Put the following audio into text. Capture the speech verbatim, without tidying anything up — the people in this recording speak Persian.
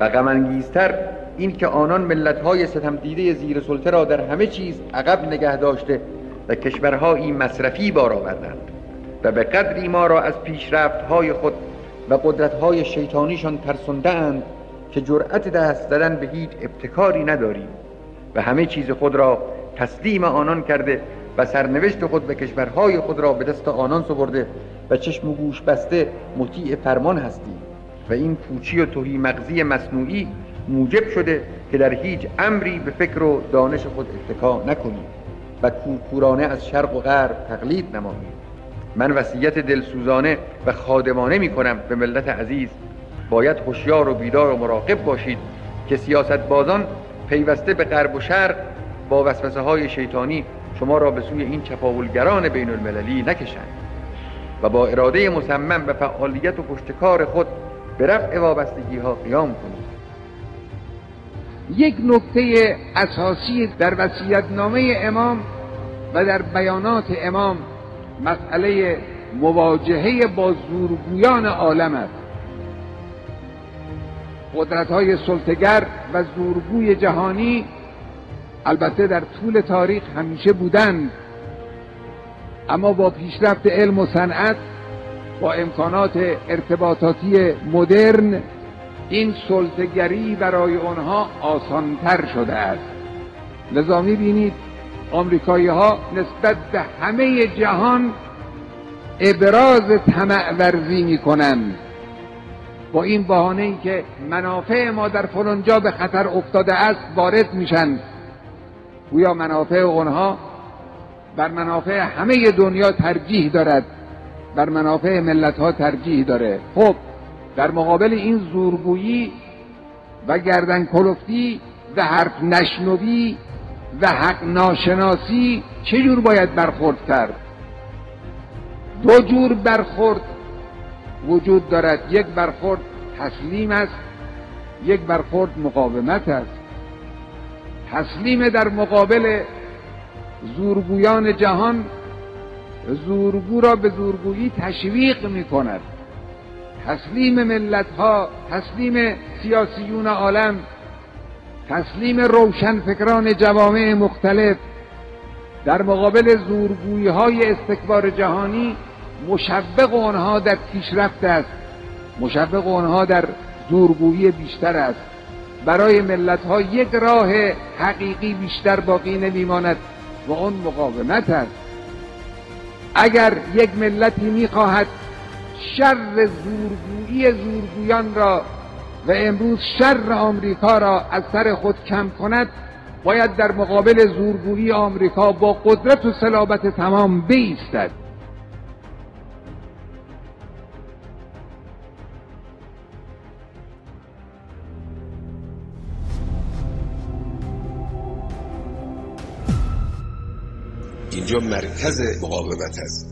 و غم انگیزتر این که آنان ملت‌های ستم دیده زیر سلطه را در همه چیز عقب نگه داشته و کشورهایی مصرفی بار آوردند و به قدری ما را از پیشرفت‌های خود و قدرت‌های شیطانیشان ترسانده‌اند که جرأت دست زدن به هیچ ابتکاری نداریم و همه چیز خود را تسلیم آنان کرده و سرنوشت خود و کشورهای خود را به دست آنان سپرده و چشم و گوش بسته مطیع فرمان هستیم و این پوچی و تهی مغزی مصنوعی موجب شده که در هیچ امری به فکر و دانش خود اتکا نکنیم و کورکورانه از شرق و غرب تقلید نماییم. من وصیت دلسوزانه و خادمانه می کنم به ملت عزیز: باید هوشیار و بیدار و مراقب باشید که سیاستبازان پیوسته به غرب و شرق با وسوسه های شیطانی شما را به سوی این چپاولگران بین المللی نکشند و با اراده مصمم و فعالیت و پشتکار خود به رفع وابستگی ها قیام کنید. یک نکته اساسی در وصیت‌نامه امام و در بیانات امام مسئله مواجهه با زورگویان عالم است. قدرت‌های سلطه‌گر و زورگوی جهانی البته در طول تاریخ همیشه بودند، اما با پیشرفت علم و صنعت، با امکانات ارتباطاتی مدرن، این سلطه‌گری برای آنها آسانتر شده است. لذا می‌بینید آمریکایی‌ها نسبت به همه جهان ابراز طمع ورزی می‌کنند با این بهانه‌ای که منافع ما در فلان جا به خطر افتاده است وارد میشن، گویا منافع اونها بر منافع همه دنیا ترجیح دارد، بر منافع ملت‌ها ترجیح داره. خب در مقابل این زورگویی و گردن کلفتی و حرف نشنوی و حق ناشناسی چه جور باید برخورد کرد؟ دو جور برخورد وجود دارد. یک برخورد تسلیم است، یک برخورد مقاومت است. تسلیم در مقابل زورگویان جهان زورگو را به زورگویی تشویق می کند. تسلیم ملت ها، تسلیم سیاسیون عالم، تسلیم روشنفکران جوامع مختلف در مقابل زورگویی های استکبار جهانی مشوق آنها در پیشرفت است، مشوق آنها در زورگویی بیشتر است. برای ملت ها یک راه حقیقی بیشتر باقی نمیماند و اون مقاومت است. اگر یک ملتی میخواهد شر زورگویی زورگویان را و امروز شر آمریکا را از سر خود کم کند، باید در مقابل زورگویی آمریکا با قدرت و صلابت تمام بایستد. اینجا مرکز مقاومت است.